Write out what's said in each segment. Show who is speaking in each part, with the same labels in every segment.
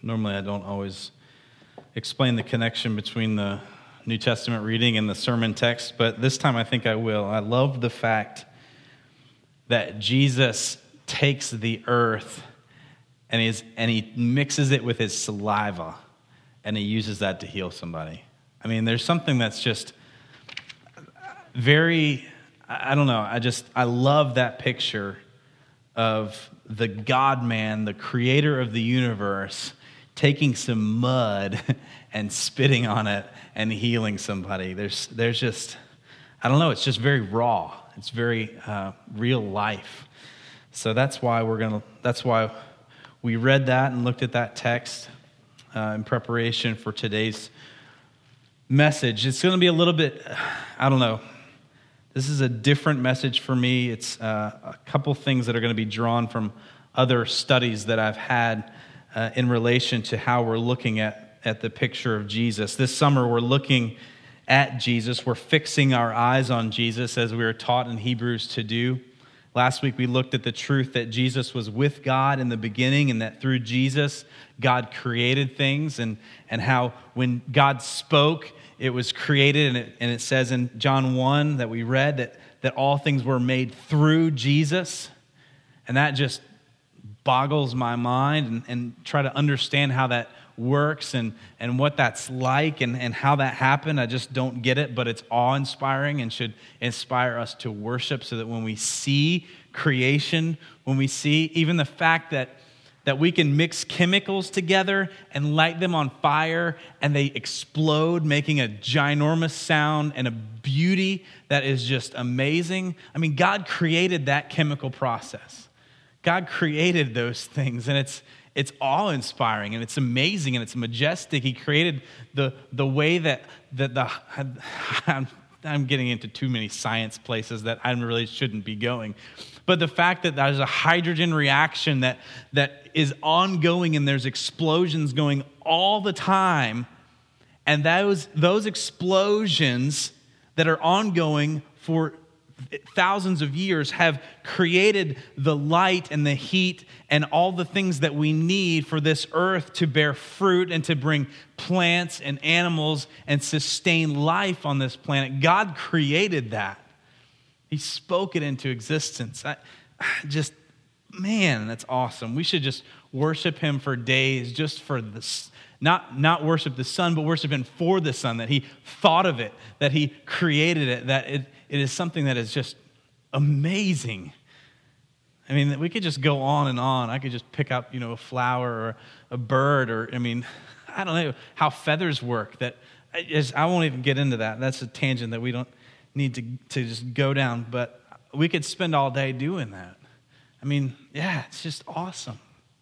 Speaker 1: Normally I don't always explain the connection between the New Testament reading and the sermon text, but this time I think I will. I love the fact that Jesus takes the earth and he mixes it with his saliva, and he uses that to heal somebody. I mean, there's something that's just very, I don't know, I love that picture of the God-man, the creator of the universe, taking some mud and spitting on it and healing somebody. There's just, I don't know, it's just very raw. It's very real life. So that's why we read that and looked at that text in preparation for today's message. It's going to be a little bit, I don't know, this is a different message for me. It's a couple things that are going to be drawn from other studies that I've had in relation to how we're looking at the picture of Jesus. This summer, we're looking at Jesus. We're fixing our eyes on Jesus as we were taught in Hebrews to do. Last week, we looked at the truth that Jesus was with God in the beginning and that through Jesus, God created things and how when God spoke, it was created, and it says in John 1 that we read that all things were made through Jesus. And that just boggles my mind and try to understand how that works and what that's like and how that happened. I just don't get it, but it's awe-inspiring and should inspire us to worship so that when we see creation, when we see even the fact that we can mix chemicals together and light them on fire and they explode, making a ginormous sound and a beauty that is just amazing. I mean, God created that chemical process. God created those things, and it's awe-inspiring, and it's amazing, and it's majestic. He created the way that I'm getting into too many science places that I really shouldn't be going. But the fact that there's a hydrogen reaction that is ongoing and there's explosions going all the time, and those explosions that are ongoing for thousands of years have created the light and the heat and all the things that we need for this earth to bear fruit and to bring plants and animals and sustain life on this planet. God created that. He spoke it into existence. Man, that's awesome. We should just worship him for days just for this. Not worship the Son, but worship him for the Son, that he thought of it, that he created it, that it is something that is just amazing. I mean, we could just go on and on. I could just pick up, a flower or a bird or, I don't know how feathers work. I won't even get into that. That's a tangent that we don't need to just go down, but we could spend all day doing that. It's just awesome.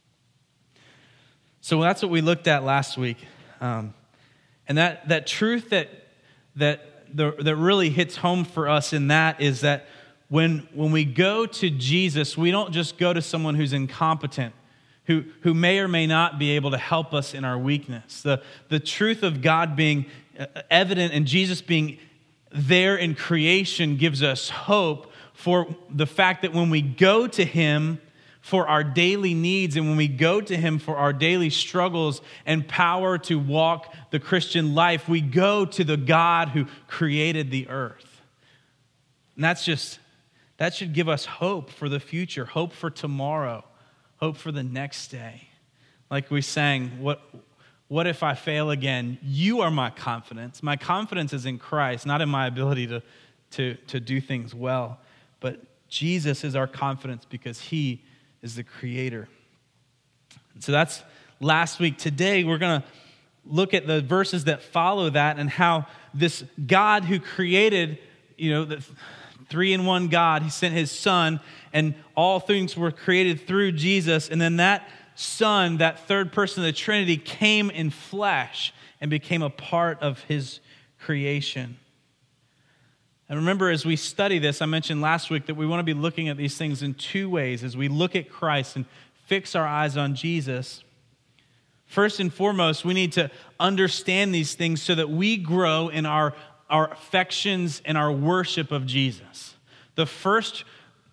Speaker 1: So that's what we looked at last week, and that truth that really hits home for us in that is that when we go to Jesus, we don't just go to someone who's incompetent, who may or may not be able to help us in our weakness. The truth of God being evident and Jesus being there in creation gives us hope for the fact that when we go to him for our daily needs and when we go to him for our daily struggles and power to walk the Christian life, we go to the God who created the earth. And that should give us hope for the future, hope for tomorrow, hope for the next day. Like we sang, what if I fail again? You are my confidence. My confidence is in Christ, not in my ability to do things well. But Jesus is our confidence because he is the creator. So that's last week. Today, we're going to look at the verses that follow that and how this God who created, the three-in-one God, he sent his Son, and all things were created through Jesus. And then that Son, that third person of the Trinity, came in flesh and became a part of his creation. And remember, as we study this, I mentioned last week that we want to be looking at these things in two ways. As we look at Christ and fix our eyes on Jesus, first and foremost, we need to understand these things so that we grow in our affections and our worship of Jesus. The first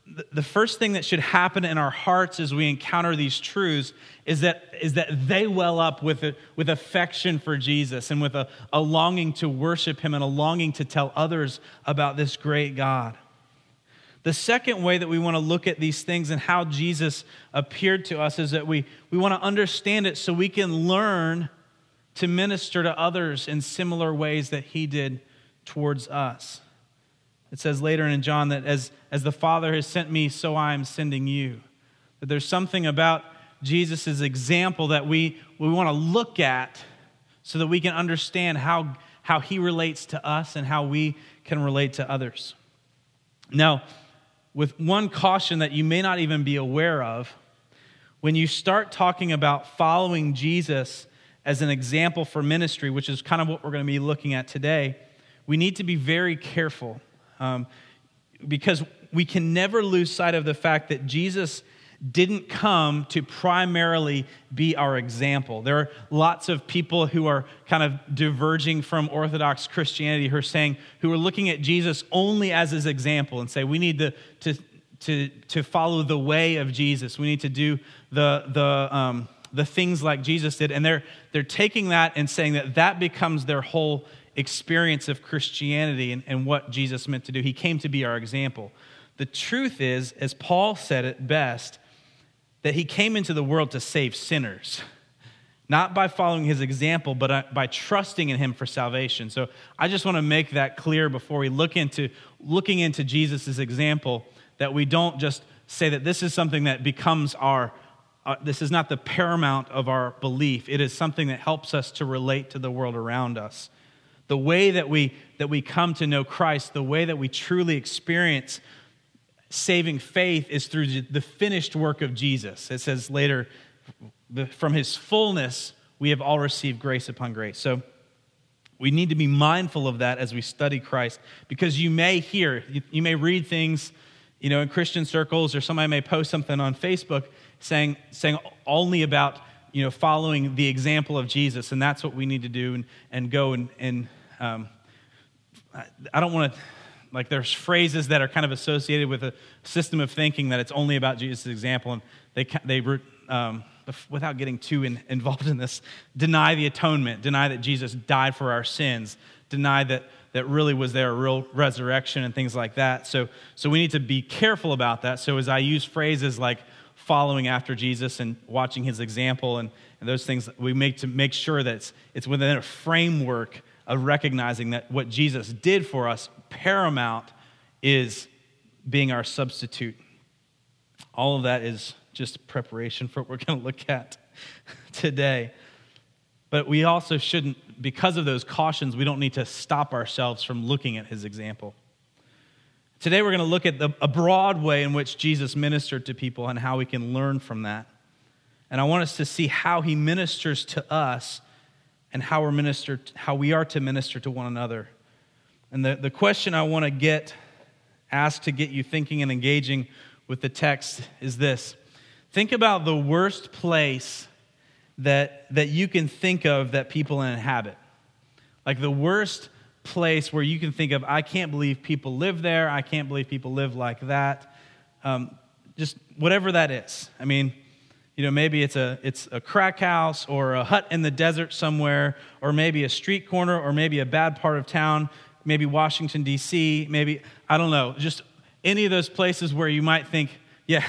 Speaker 1: the first thing that should happen in our hearts as we encounter these truths is that they well up with affection for Jesus and with a longing to worship him and a longing to tell others about this great God. The second way that we want to look at these things and how Jesus appeared to us is that we want to understand it so we can learn to minister to others in similar ways that he did towards us. It says later in John that as the Father has sent me, so I am sending you. That there's something about Jesus' example that we want to look at so that we can understand how he relates to us and how we can relate to others. Now, with one caution that you may not even be aware of, when you start talking about following Jesus as an example for ministry, which is kind of what we're going to be looking at today, we need to be very careful. Because we can never lose sight of the fact that Jesus didn't come to primarily be our example. There are lots of people who are kind of diverging from Orthodox Christianity who are looking at Jesus only as his example and say we need to follow the way of Jesus. We need to do the things like Jesus did, and they're taking that and saying that becomes their whole experience of Christianity and what Jesus meant to do. He came to be our example. The truth is, as Paul said it best, that he came into the world to save sinners, not by following his example, but by trusting in him for salvation. So I just want to make that clear before we looking into Jesus' example, that we don't just say that this is something that becomes this is not the paramount of our belief. It is something that helps us to relate to the world around us. The way that we come to know Christ, the way that we truly experience saving faith is through the finished work of Jesus. It says later, from his fullness, we have all received grace upon grace. So we need to be mindful of that as we study Christ, because you may read things, in Christian circles, or somebody may post something on Facebook saying only about, following the example of Jesus, and that's what we need to do and go and I don't want to, there's phrases that are kind of associated with a system of thinking that it's only about Jesus' example, and they without getting too involved in this, deny the atonement, deny that Jesus died for our sins, deny that really was there a real resurrection and things like that. So we need to be careful about that. So as I use phrases like following after Jesus and watching his example and those things, we make sure that it's within a framework of recognizing that what Jesus did for us, paramount, is being our substitute. All of that is just preparation for what we're going to look at today. But we also shouldn't, because of those cautions, we don't need to stop ourselves from looking at his example. Today we're going to look at a broad way in which Jesus ministered to people and how we can learn from that. And I want us to see how he ministers to us and how we are to minister to one another. And the question I want to get asked to get you thinking and engaging with the text is this. Think about the worst place that you can think of that people inhabit. Like the worst place where you can think of, I can't believe people live there, I can't believe people live like that. Just whatever that is. I mean, maybe it's a crack house or a hut in the desert somewhere, or maybe a street corner, or maybe a bad part of town, maybe Washington, D.C., maybe, I don't know, just any of those places where you might think, yeah,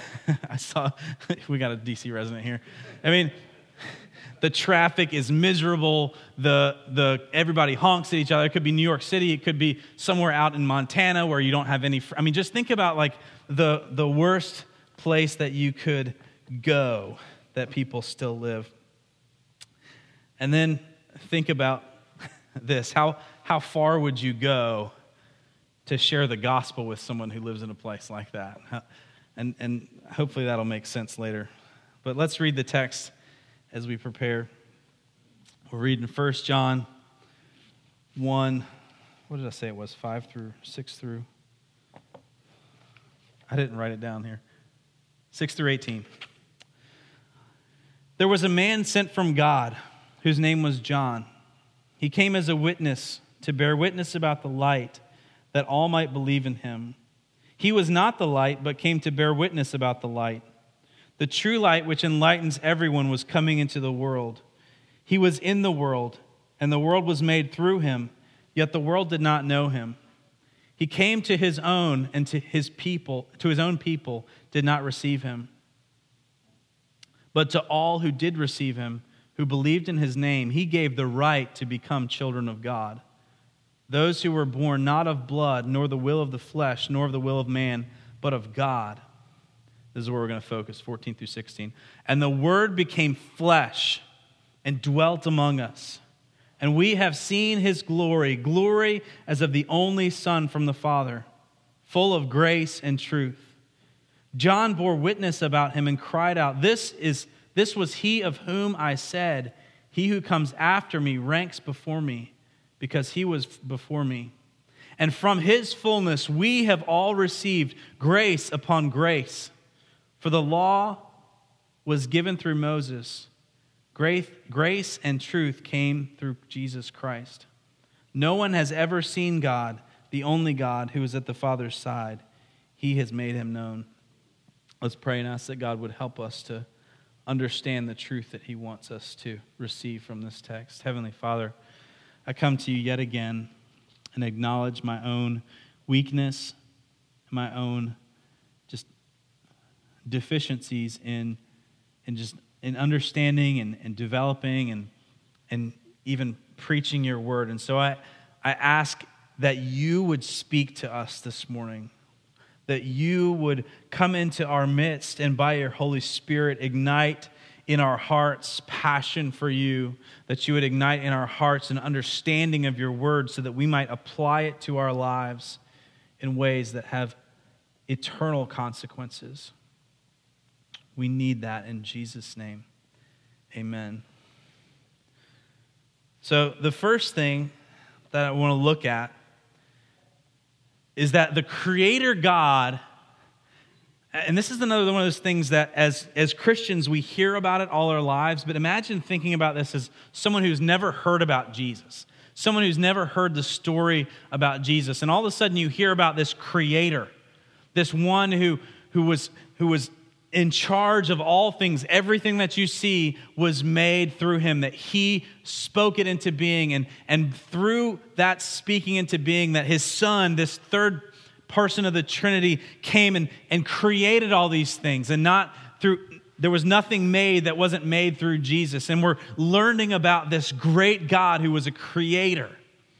Speaker 1: we got a D.C. resident here. I mean, the traffic is miserable, everybody honks at each other. It could be New York City, it could be somewhere out in Montana where you don't have any, just think about like the worst place that you could go that people still live. And then think about this. How far would you go to share the gospel with someone who lives in a place like that? And hopefully that'll make sense later. But let's read the text as we prepare. We're reading 1 John 1. What did I say it was? 6 through. I didn't write it down here. 6 through 18. There was a man sent from God whose name was John. He came as a witness to bear witness about the light, that all might believe in him. He was not the light, but came to bear witness about the light. The true light, which enlightens everyone, was coming into the world. He was in the world, and the world was made through him, yet the world did not know him. He came to his own, and to his own people did not receive him. But to all who did receive him, who believed in his name, he gave the right to become children of God. Those who were born not of blood, nor the will of the flesh, nor of the will of man, but of God. This is where we're going to focus, 14 through 16. And the Word became flesh and dwelt among us. And we have seen his glory, glory as of the only Son from the Father, full of grace and truth. John bore witness about him and cried out, This was he of whom I said, He who comes after me ranks before me, because he was before me. And from his fullness we have all received grace upon grace. For the law was given through Moses. Grace and truth came through Jesus Christ. No one has ever seen God, the only God who is at the Father's side. He has made him known. Let's pray and ask that God would help us to understand the truth that he wants us to receive from this text. Heavenly Father, I come to you yet again and acknowledge my own weakness, my own just deficiencies in understanding and developing and even preaching your word. And so I ask that you would speak to us this morning, that you would come into our midst and by your Holy Spirit ignite in our hearts passion for you, that you would ignite in our hearts an understanding of your word so that we might apply it to our lives in ways that have eternal consequences. We need that in Jesus' name. Amen. So the first thing that I want to look at is that the Creator God, and this is another one of those things that as Christians we hear about it all our lives, but imagine thinking about this as someone who's never heard about Jesus, someone who's never heard the story about Jesus, and all of a sudden you hear about this Creator, this one who was in charge of all things. Everything that you see was made through him, that he spoke it into being, and through that speaking into being, that his Son, this third person of the Trinity, came and created all these things, and there was nothing made that wasn't made through Jesus. And we're learning about this great God who was a creator.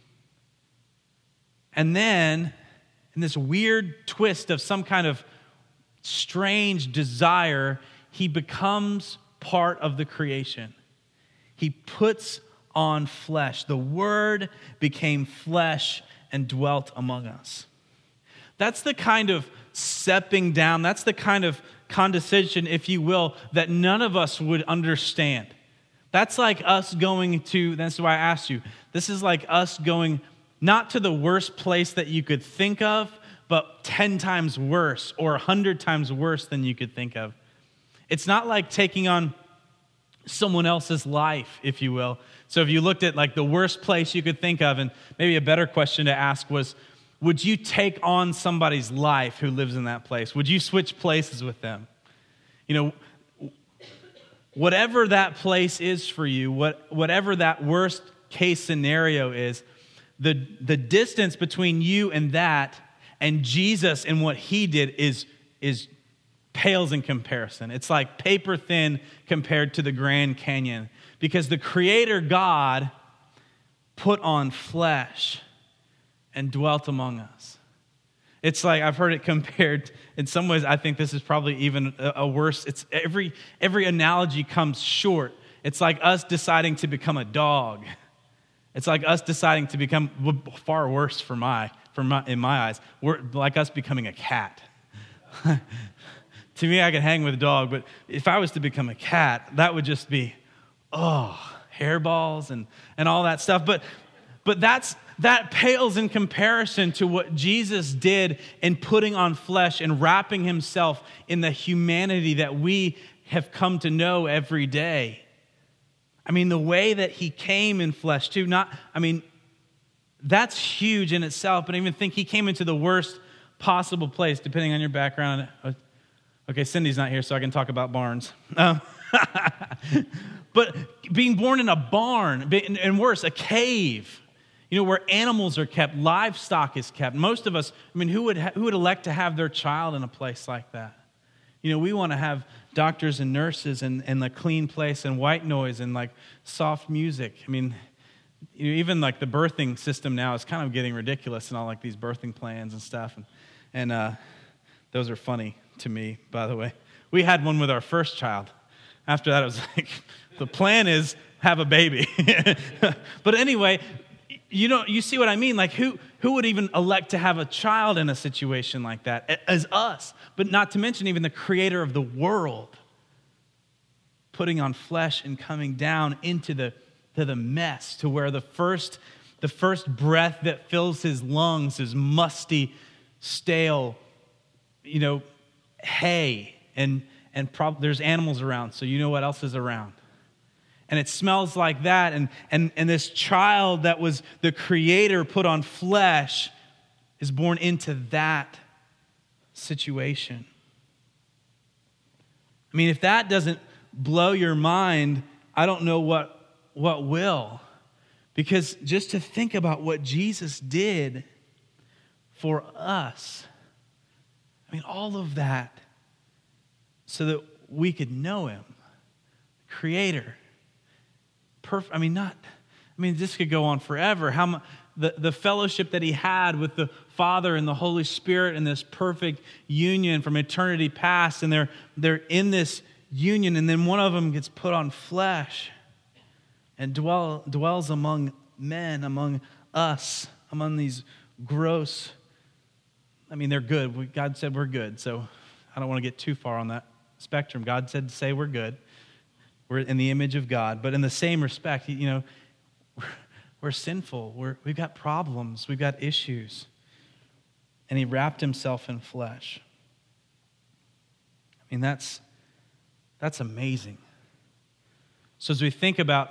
Speaker 1: And then, in this weird twist of some kind of strange desire, he becomes part of the creation. He puts on flesh. The Word became flesh and dwelt among us. That's the kind of stepping down, that's the kind of condescension, if you will, that none of us would understand. That's like us going to, that's why I asked you, this is like us going not to the worst place that you could think of, but 10 times worse or 100 times worse than you could think of. It's not like taking on someone else's life, if you will. So if you looked at like the worst place you could think of, and maybe a better question to ask was, would you take on somebody's life who lives in that place? Would you switch places with them? You know, whatever that place is for you, whatever that worst case scenario is, the distance between you and that and Jesus and what he did is pales in comparison. It's like paper thin compared to the Grand Canyon, because the Creator God put on flesh and dwelt among us. It's like, I've heard it compared, in some ways I think this is probably even a worse, it's every analogy comes short. It's like us deciding to become a dog. It's like us deciding to become, far worse in my eyes, we're like us becoming a cat. To me, I could hang with a dog, but if I was to become a cat, that would just be, hairballs and all that stuff. But that pales in comparison to what Jesus did in putting on flesh and wrapping himself in the humanity that we have come to know every day. I mean, the way that he came in flesh too, that's huge in itself, but I even think he came into the worst possible place, depending on your background. Okay, Cindy's not here, so I can talk about barns. But being born in a barn, and worse, a cave, where animals are kept, livestock is kept. Most of us, who would elect to have their child in a place like that? We want to have doctors and nurses and a clean place and white noise and like soft music. Even like the birthing system now is kind of getting ridiculous, and all like these birthing plans and stuff. And those are funny to me, by the way. We had one with our first child. After that, it was like, the plan is have a baby. But anyway, you see what I mean? Like, who would even elect to have a child in a situation like that? As us. But not to mention even the creator of the world putting on flesh and coming down into the mess, to where the first breath that fills his lungs is musty, stale, hay, and there's animals around, so you know what else is around. And it smells like that, and this child that was the creator put on flesh is born into that situation. If that doesn't blow your mind, I don't know what will. Because just to think about what Jesus did for us, all of that, so that we could know him, creator. This could go on forever. The fellowship that he had with the Father and the Holy Spirit in this perfect union from eternity past, and they're in this union, and then one of them gets put on flesh and dwells among men, among us, among these gross. They're good. God said we're good, so I don't want to get too far on that spectrum. God said to say we're good. We're in the image of God, but in the same respect, we're sinful. We've got problems. We've got issues. And he wrapped himself in flesh. That's amazing. So as we think about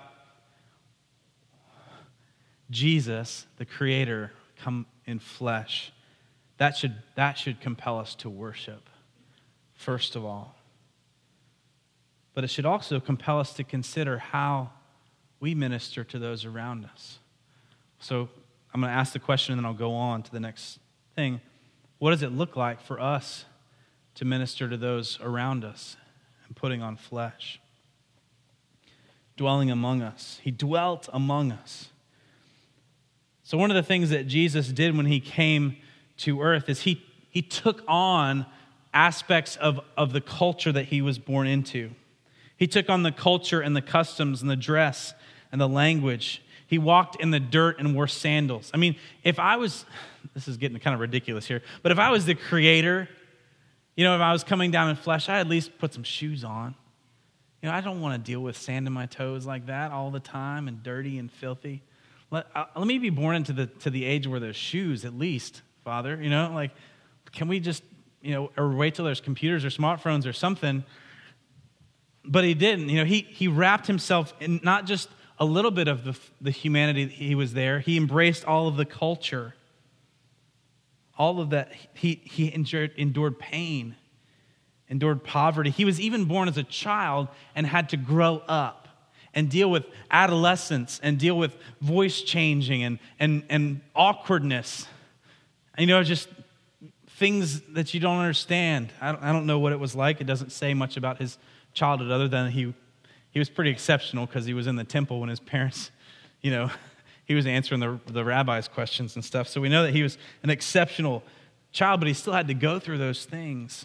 Speaker 1: Jesus, the Creator, come in flesh, that should compel us to worship, first of all. But it should also compel us to consider how we minister to those around us. So I'm going to ask the question, and then I'll go on to the next thing. What does it look like for us to minister to those around us and putting on flesh? Dwelling among us. He dwelt among us. So one of the things that Jesus did when he came to earth is he took on aspects of the culture that he was born into. He took on the culture and the customs and the dress and the language. He walked in the dirt and wore sandals. If I was, this is getting kind of ridiculous here, but if I was the creator, if I was coming down in flesh, I'd at least put some shoes on. I don't want to deal with sand in my toes like that all the time and dirty and filthy. Let me be born into the age where there's shoes at least, Father. Can we just, or wait till there's computers or smartphones or something? But he didn't. He wrapped himself in not just a little bit of the humanity that he was there. He embraced all of the culture. All of that. He endured pain, endured poverty. He was even born as a child and had to grow up and deal with adolescence and deal with voice changing and awkwardness. Just things that you don't understand. I don't know what it was like. It doesn't say much about his childhood other than he was pretty exceptional because he was in the temple when his parents, he was answering the rabbi's questions and stuff. So we know that he was an exceptional child, but he still had to go through those things.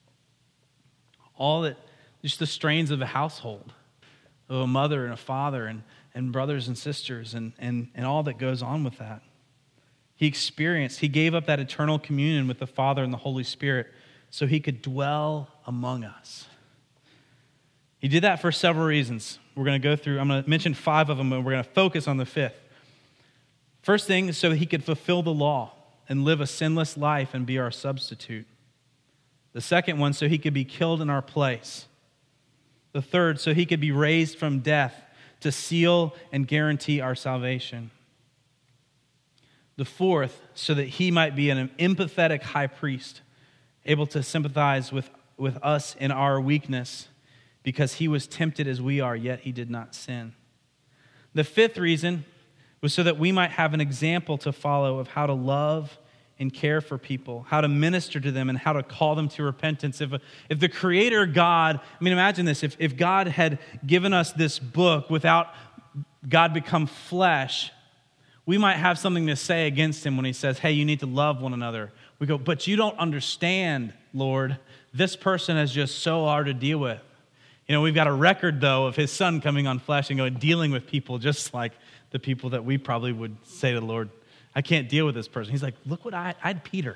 Speaker 1: Just the strains of a household, of a mother and a father and brothers and sisters and all that goes on with that. He gave up that eternal communion with the Father and the Holy Spirit so he could dwell among us. He did that for several reasons. We're going to go through, I'm going to mention 5 of them, and we're going to focus on the 5th. First thing is so that he could fulfill the law and live a sinless life and be our substitute. The second one, so he could be killed in our place. The third, so he could be raised from death to seal and guarantee our salvation. The fourth, so that he might be an empathetic high priest, able to sympathize with us in our weakness, because he was tempted as we are, yet he did not sin. The fifth reason was so that we might have an example to follow of how to love and care for people, how to minister to them, and how to call them to repentance. If the Creator God, imagine this, if God had given us this book without God become flesh, we might have something to say against him when he says, hey, you need to love one another. We go, but you don't understand, Lord. This person is just so hard to deal with. We've got a record, though, of his son coming on flesh and dealing with people just like the people that we probably would say to the Lord, I can't deal with this person. He's like, look what I had Peter.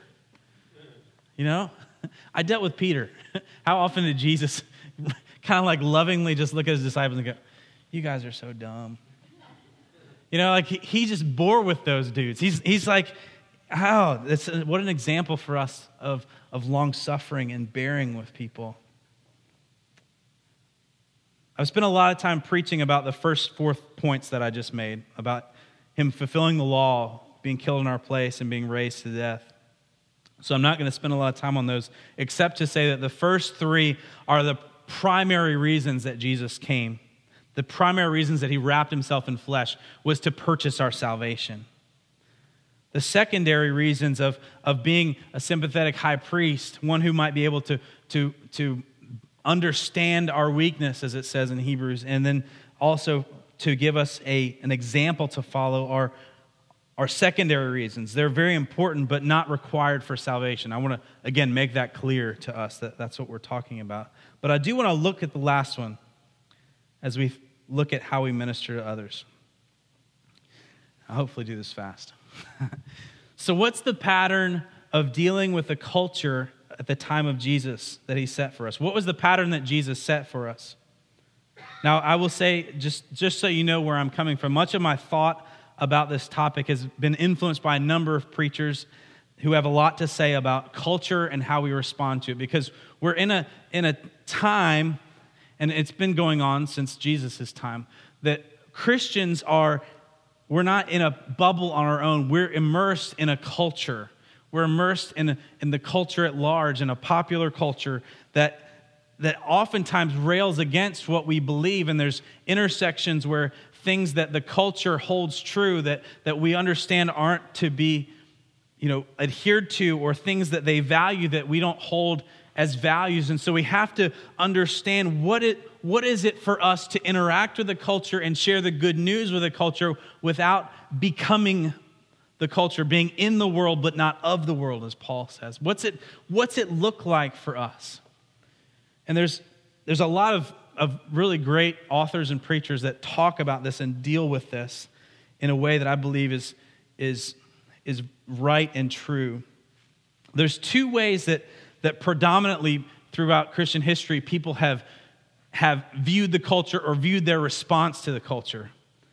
Speaker 1: I dealt with Peter. How often did Jesus kind of like lovingly just look at his disciples and go, you guys are so dumb. He just bore with those dudes. He's like, what an example for us of long suffering and bearing with people. I've spent a lot of time preaching about the first 4 points that I just made, about him fulfilling the law, being killed in our place, and being raised to death. So I'm not going to spend a lot of time on those, except to say that the first 3 are the primary reasons that Jesus came. The primary reasons that he wrapped himself in flesh was to purchase our salvation. The secondary reasons of being a sympathetic high priest, one who might be able to understand our weakness, as it says in Hebrews, and then also to give us an example to follow, are secondary reasons. They're very important, but not required for salvation. I want to, again, make that clear to us that that's what we're talking about. But I do want to look at the last one as we look at how we minister to others. I'll hopefully do this fast. So what's the pattern of dealing with the culture at the time of Jesus that he set for us? What was the pattern that Jesus set for us? Now, I will say, just so you know where I'm coming from, much of my thought about this topic has been influenced by a number of preachers who have a lot to say about culture and how we respond to it, because we're in a time, and it's been going on since Jesus' time, that Christians we're not in a bubble on our own. We're immersed in a culture. We're immersed in the culture at large, in a popular culture that oftentimes rails against what we believe, and there's intersections where things that the culture holds true that we understand aren't to be adhered to, or things that they value that we don't hold as values. And so we have to understand what is it for us to interact with the culture and share the good news with the culture without becoming the culture, being in the world but not of the world, as Paul says. What's it look like for us? And there's a lot of really great authors and preachers that talk about this and deal with this in a way that I believe is right and true. There's 2 ways that predominantly throughout Christian history people have viewed the culture or viewed their response to the culture.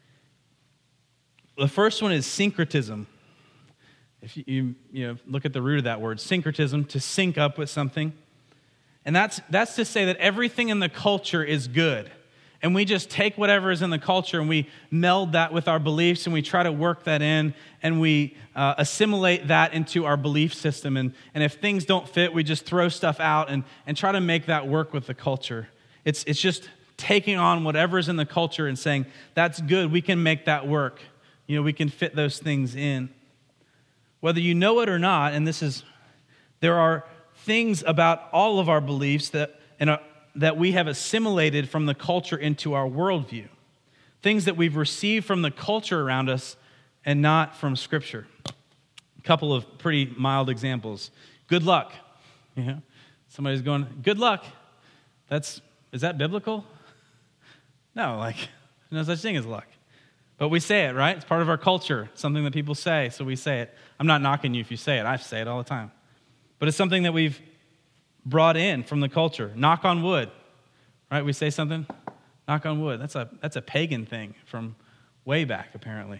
Speaker 1: The first one is syncretism. If you look at the root of that word, syncretism, to sync up with something. And that's to say that everything in the culture is good. And we just take whatever is in the culture and we meld that with our beliefs and we try to work that in and we assimilate that into our belief system. And if things don't fit, we just throw stuff out and try to make that work with the culture. It's just taking on whatever's in the culture and saying, that's good, we can make that work. We can fit those things in. Whether you know it or not, and there are things about all of our beliefs that we have assimilated from the culture into our worldview. Things that we've received from the culture around us and not from Scripture. A couple of pretty mild examples. Good luck. Somebody's going, good luck. Is that biblical? No, no such thing as luck. But we say it, right? It's part of our culture. It's something that people say, so we say it. I'm not knocking you if you say it. I say it all the time. But it's something that we've brought in from the culture. Knock on wood, right? We say something, knock on wood. That's a pagan thing from way back, apparently.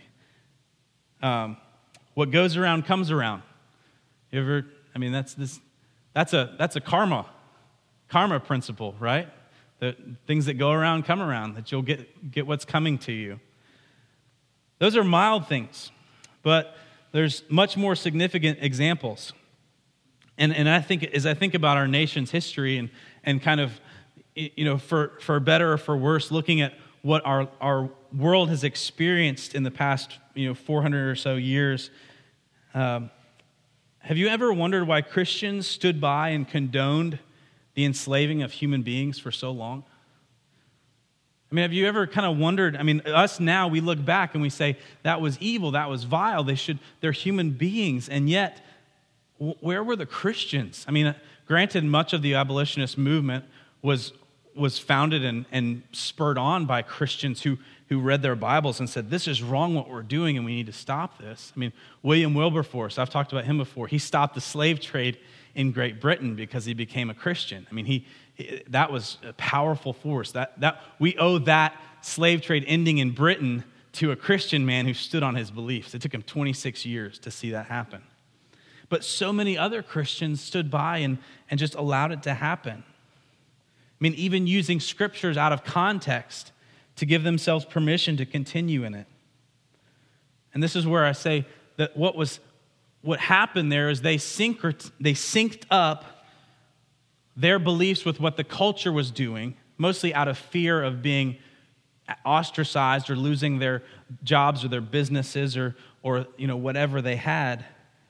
Speaker 1: What goes around comes around. You ever? That's a karma principle, right? The things that go around come around. That you'll get what's coming to you. Those are mild things, but there's much more significant examples. And I think, as I think about our nation's history and kind of, for better or for worse, looking at what our world has experienced in the past, 400 or so years, have you ever wondered why Christians stood by and condoned the enslaving of human beings for so long? I mean, have you ever kind of wondered, us now, we look back and we say, that was evil, that was vile, they're human beings, and yet, where were the Christians? Granted, much of the abolitionist movement was founded and spurred on by Christians who read their Bibles and said, this is wrong what we're doing and we need to stop this. William Wilberforce, I've talked about him before, he stopped the slave trade in Great Britain because he became a Christian. That was a powerful force. That we owe that slave trade ending in Britain to a Christian man who stood on his beliefs. It took him 26 years to see that happen. But so many other Christians stood by and just allowed it to happen. Even using scriptures out of context to give themselves permission to continue in it. And this is where I say that what happened there is they synced up their beliefs with what the culture was doing, mostly out of fear of being ostracized or losing their jobs or their businesses or whatever they had.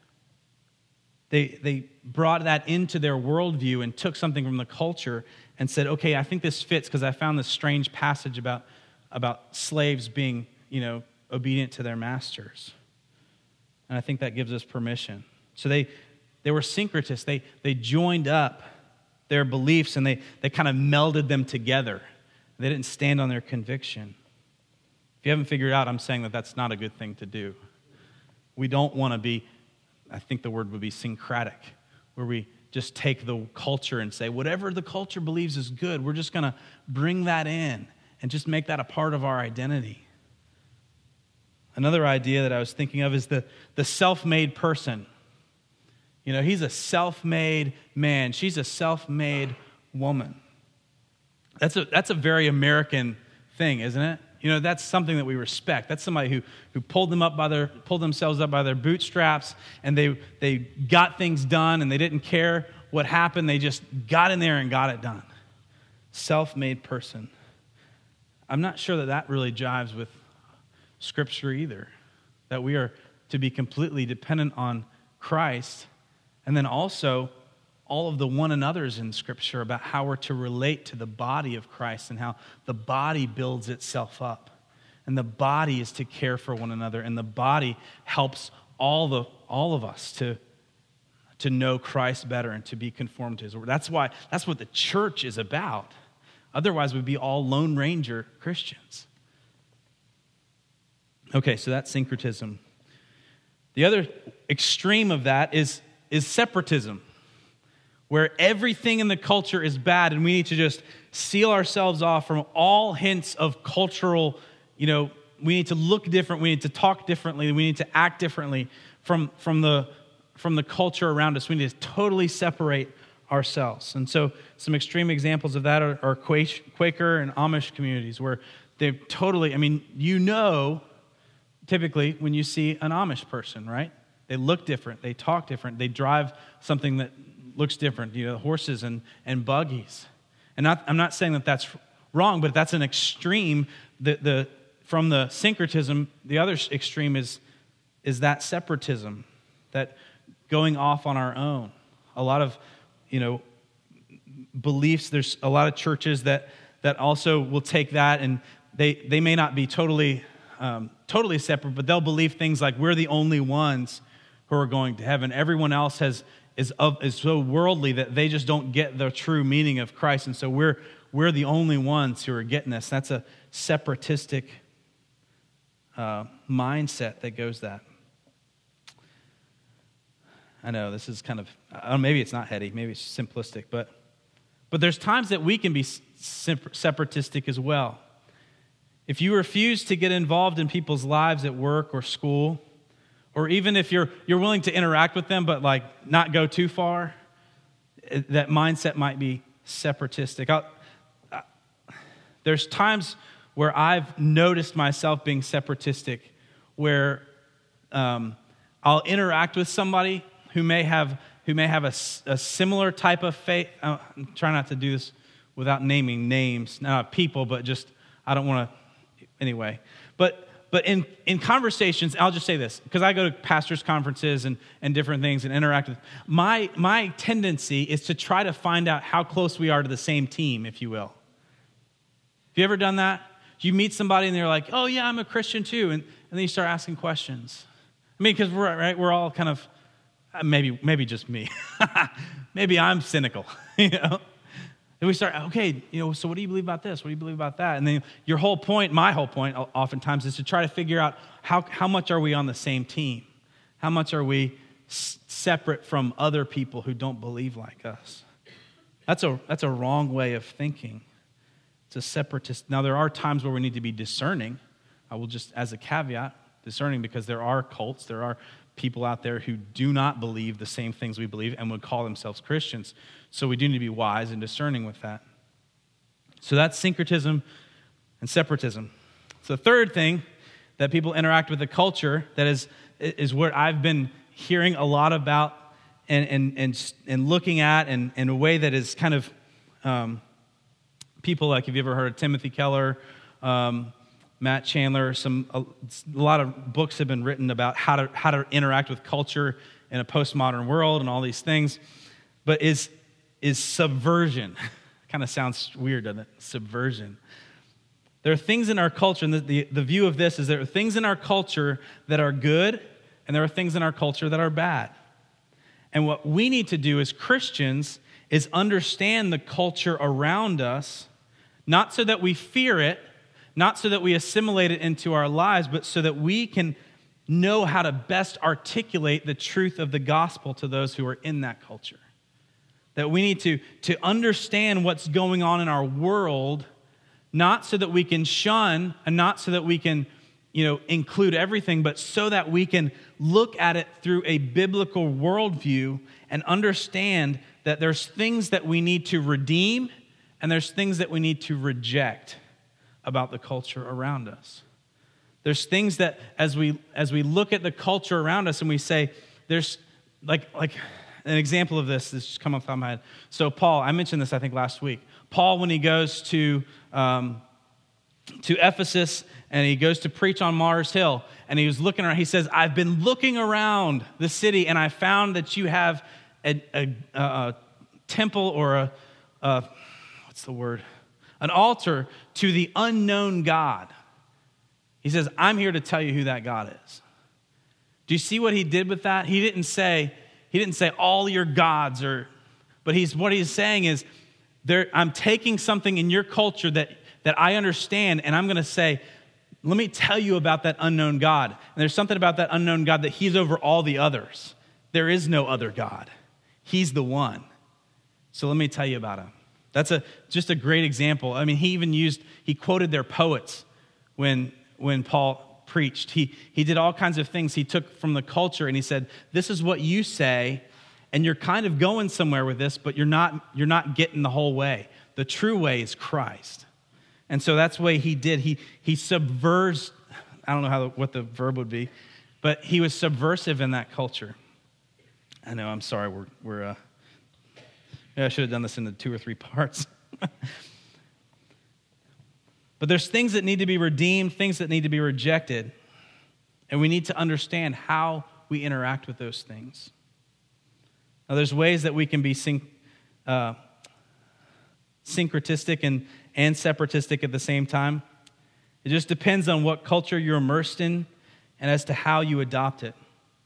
Speaker 1: They brought that into their worldview and took something from the culture and said, okay, I think this fits because I found this strange passage about slaves being, obedient to their masters. And I think that gives us permission. So they were syncretists. They joined up their beliefs and they kind of melded them together. They didn't stand on their conviction. If you haven't figured out, I'm saying that that's not a good thing to do. We don't want to be, I think the word would be syncretic, where we just take the culture and say, whatever the culture believes is good, we're just going to bring that in and just make that a part of our identity. Another idea that I was thinking of is the self-made person. He's a self-made man. She's a self-made woman. That's a very American thing, isn't it? That's something that we respect. That's somebody who pulled themselves up by their bootstraps, and they got things done, and they didn't care what happened. They just got in there and got it done. Self-made person. I'm not sure that really jives with Scripture either, that we are to be completely dependent on Christ, and then also all of the one another's in Scripture about how we're to relate to the body of Christ and how the body builds itself up. And the body is to care for one another, and the body helps all of us to know Christ better and to be conformed to His word. That's what the church is about. Otherwise, we'd be all Lone Ranger Christians. Okay, so that's syncretism. The other extreme of that is separatism, where everything in the culture is bad and we need to just seal ourselves off from all hints of cultural, we need to look different, we need to talk differently, we need to act differently from the culture around us. We need to totally separate ourselves. And so some extreme examples of that are Quaker and Amish communities where they've totally, typically when you see an Amish person, right? They look different, they talk different, they drive something that looks different, horses and buggies. And I'm not saying that that's wrong, but that's an extreme. From the syncretism, the other extreme is that separatism, that going off on our own. A lot of, beliefs, there's a lot of churches that also will take that, and they may not be totally separate, but they'll believe things like we're the only ones who are going to heaven. Everyone else is so worldly that they just don't get the true meaning of Christ, and so we're the only ones who are getting this. That's a separatistic mindset that goes that. I know this is kind of, maybe it's not heady, maybe it's simplistic, but there's times that we can be separatistic as well. If you refuse to get involved in people's lives at work or school, or even if you're willing to interact with them but not go too far, that mindset might be separatistic. There's times where I've noticed myself being separatistic, where I'll interact with somebody who may have a similar type of faith. I'm trying not to do this without naming names, not people, but just, I don't want to, anyway. But in conversations, I'll just say this, because I go to pastors' conferences and different things and interact with, my tendency is to try to find out how close we are to the same team, if you will. Have you ever done that? You meet somebody and they're like, oh yeah, I'm a Christian too, and then you start asking questions. I mean, because we're all kind of, maybe just me. Maybe I'm cynical, you know? And we start, okay, so what do you believe about this? What do you believe about that? And then my whole point oftentimes is to try to figure out how much are we on the same team? How much are we separate from other people who don't believe like us? That's a wrong way of thinking. It's a separatist. Now, there are times where we need to be discerning. I will just, as a caveat, discerning, because there are cults, there are people out there who do not believe the same things we believe and would call themselves Christians. So we do need to be wise and discerning with that. So that's syncretism and separatism. So the third thing that people interact with the culture that is what I've been hearing a lot about and looking at and in a way that is kind of people like, have you ever heard of Timothy Keller, Matt Chandler? A lot of books have been written about how to interact with culture in a postmodern world and all these things. But is subversion. Kind of sounds weird, doesn't it? Subversion. There are things in our culture, and the view of this is there are things in our culture that are good, and there are things in our culture that are bad. And what we need to do as Christians is understand the culture around us, not so that we fear it, not so that we assimilate it into our lives, but so that we can know how to best articulate the truth of the gospel to those who are in that culture. That we need to understand what's going on in our world, not so that we can shun and not so that we can, include everything, but so that we can look at it through a biblical worldview and understand that there's things that we need to redeem and there's things that we need to reject about the culture around us. There's things that as we look at the culture around us and we say, there's like an example of this just come off the top of my head. So Paul, I mentioned this I think last week. Paul, when he goes to Ephesus and he goes to preach on Mars Hill and he was looking around, he says, I've been looking around the city and I found that you have a temple or an altar to the unknown God. He says, I'm here to tell you who that God is. Do you see what he did with that? He didn't say all your gods but what he's saying is, I'm taking something in your culture that I understand, and I'm going to say, let me tell you about that unknown God. And there's something about that unknown God that he's over all the others. There is no other God. He's the one. So let me tell you about him. That's just a great example. I mean, he quoted their poets when Paul preached. He did all kinds of things he took from the culture, and he said, this is what you say, and you're kind of going somewhere with this, but you're not getting the whole way. The true way is Christ. And so that's the way he did. He subverts, I don't know what the verb would be, but he was subversive in that culture. I know, I'm sorry, I should have done this into 2 or 3 parts. But there's things that need to be redeemed, things that need to be rejected, and we need to understand how we interact with those things. Now, there's ways that we can be syncretistic and separatistic at the same time. It just depends on what culture you're immersed in and as to how you adopt it.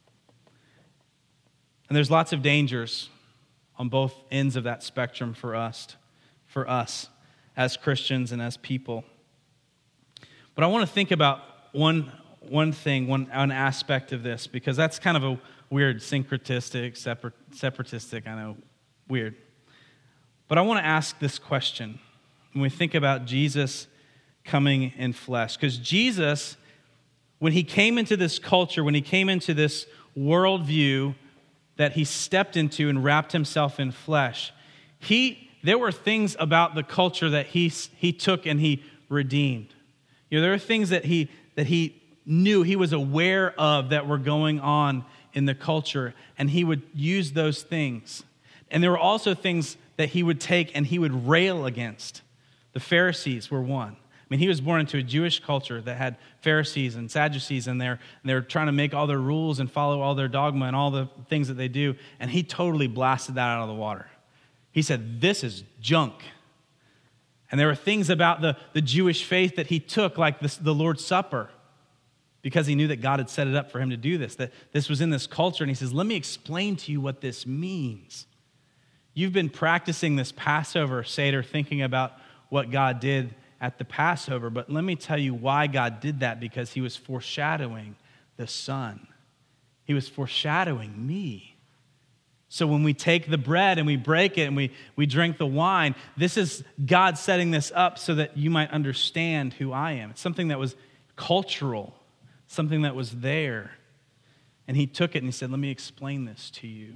Speaker 1: And there's lots of dangers on both ends of that spectrum for us as Christians and as people. But I want to think about one aspect of this, because that's kind of a weird, syncretistic, separatistic, I know, weird. But I want to ask this question when we think about Jesus coming in flesh. Because Jesus, when he came into this culture, when he came into this worldview that he stepped into and wrapped himself in flesh, there were things about the culture that he took and he redeemed. There are things that he knew, he was aware of, that were going on in the culture, and he would use those things. And there were also things that he would take and he would rail against. The Pharisees were one. I mean, he was born into a Jewish culture that had Pharisees and Sadducees in there, and they're trying to make all their rules and follow all their dogma and all the things that they do, and he totally blasted that out of the water. He said, this is junk. And there were things about the Jewish faith that he took, like the Lord's Supper, because he knew that God had set it up for him to do this, that this was in this culture. And he says, let me explain to you what this means. You've been practicing this Passover Seder, thinking about what God did at the Passover, but let me tell you why God did that, because he was foreshadowing the Son. He was foreshadowing me. So when we take the bread and we break it and we drink the wine, this is God setting this up so that you might understand who I am. It's something that was cultural, something that was there. And he took it and he said, let me explain this to you.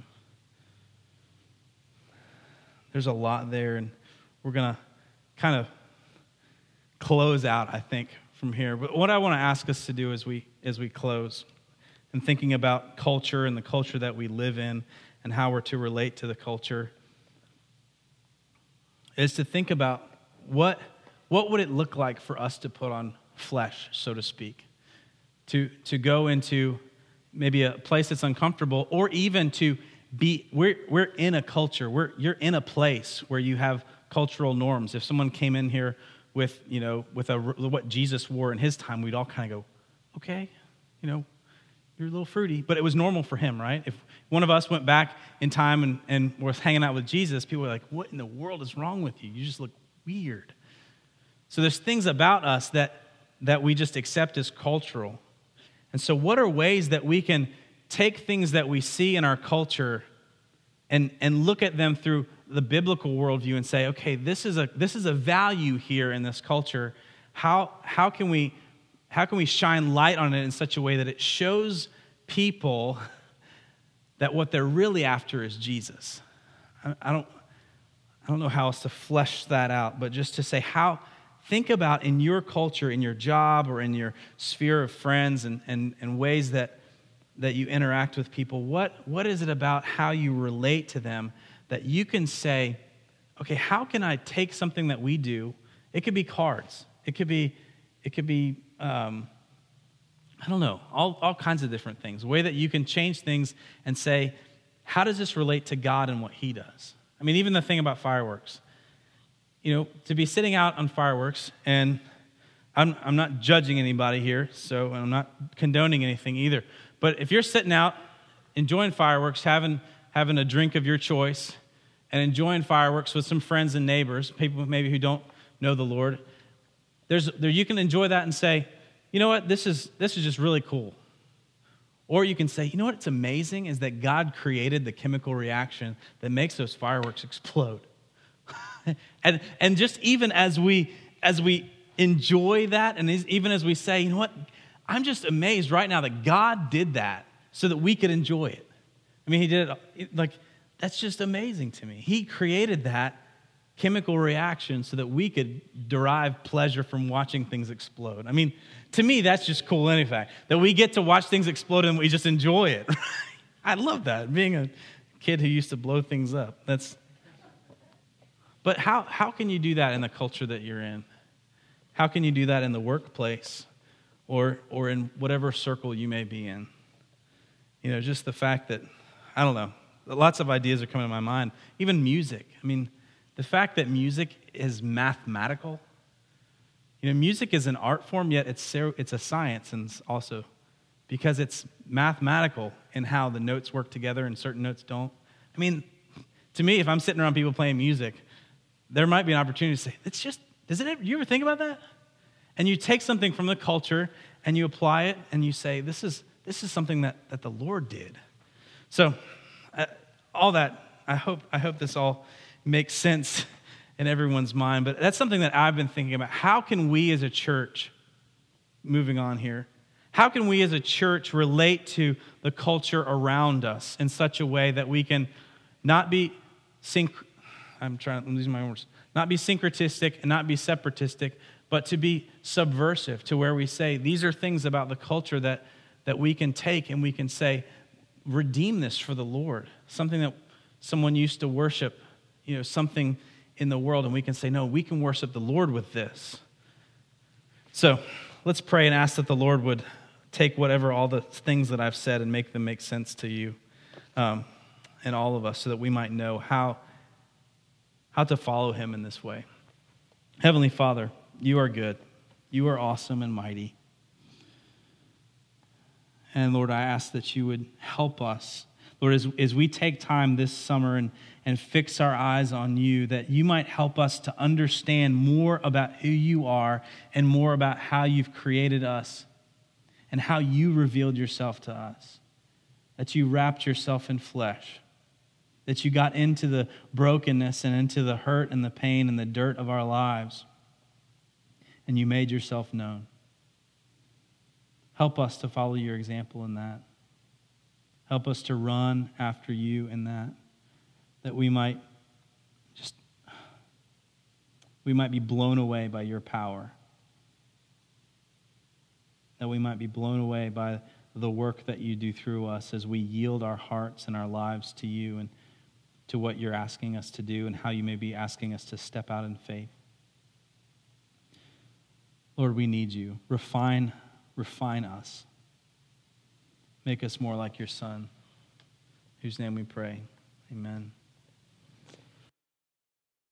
Speaker 1: There's a lot there, and we're going to kind of close out, I think, from here. But what I want to ask us to do as we close, and thinking about culture and the culture that we live in and how we're to relate to the culture, is to think about what would it look like for us to put on flesh, so to speak, to go into maybe a place that's uncomfortable, or even to be, we're in a culture, you're in a place where you have cultural norms. If someone came in here with what Jesus wore in his time, we'd all kind of go, okay, you're a little fruity, but it was normal for him, right? If one of us went back in time and was hanging out with Jesus, people were like, what in the world is wrong with you? You just look weird. So there's things about us that we just accept as cultural. And so what are ways that we can take things that we see in our culture and look at them through the biblical worldview and say, okay, this is a value here in this culture. How can we shine light on it in such a way that it shows people that what they're really after is Jesus? I don't know how else to flesh that out, but just to say think about in your culture, in your job, or in your sphere of friends and ways that you interact with people, what is it about how you relate to them that you can say, okay, how can I take something that we do? It could be cards. It could be I don't know, all kinds of different things. A way that you can change things and say, how does this relate to God and what he does? I mean, even the thing about fireworks. To be sitting out on fireworks, and I'm not judging anybody here, so I'm not condoning anything either. But if you're sitting out, enjoying fireworks, having a drink of your choice, and enjoying fireworks with some friends and neighbors, people maybe who don't know the Lord, you can enjoy that and say, you know what, this is just really cool. Or you can say, you know what, it's amazing is that God created the chemical reaction that makes those fireworks explode. and just even as we enjoy that, and even as we say, you know what, I'm just amazed right now that God did that so that we could enjoy it. I mean, he did it, that's just amazing to me. He created that chemical reaction so that we could derive pleasure from watching things explode. I mean, to me, that's just cool in fact, that we get to watch things explode and we just enjoy it. I love that, being a kid who used to blow things up. But how can you do that in the culture that you're in? How can you do that in the workplace or in whatever circle you may be in? Just the fact that, I don't know, lots of ideas are coming to my mind. Even music. I mean, the fact that music is mathematical. Music is an art form, yet it's a science, and also because it's mathematical in how the notes work together and certain notes don't. I mean, to me, if I'm sitting around people playing music, there might be an opportunity to say, you ever think about that? And you take something from the culture and you apply it and you say, this is something that the Lord did. So, all that, I hope this all makes sense in everyone's mind, but that's something that I've been thinking about. How can we as a church, moving on here, how can we as a church relate to the culture around us in such a way that we can not be not be syncretistic and not be separatistic, but to be subversive, to where we say, these are things about the culture that we can take and we can say, redeem this for the Lord, something that someone used to worship, something in the world, and we can say, no, we can worship the Lord with this. So let's pray and ask that the Lord would take all the things that I've said and make them make sense to you and all of us, so that we might know how to follow him in this way. Heavenly Father, you are good. You are awesome and mighty. And Lord, I ask that you would help us, Lord, as we take time this summer and fix our eyes on you, that you might help us to understand more about who you are and more about how you've created us and how you revealed yourself to us, that you wrapped yourself in flesh, that you got into the brokenness and into the hurt and the pain and the dirt of our lives, and you made yourself known. Help us to follow your example in that. Help us to run after you in that we might be blown away by your power, that we might be blown away by the work that you do through us as we yield our hearts and our lives to you and to what you're asking us to do and how you may be asking us to step out in faith. Lord, we need you. Refine us. Make us more like your Son, in whose name we pray. Amen.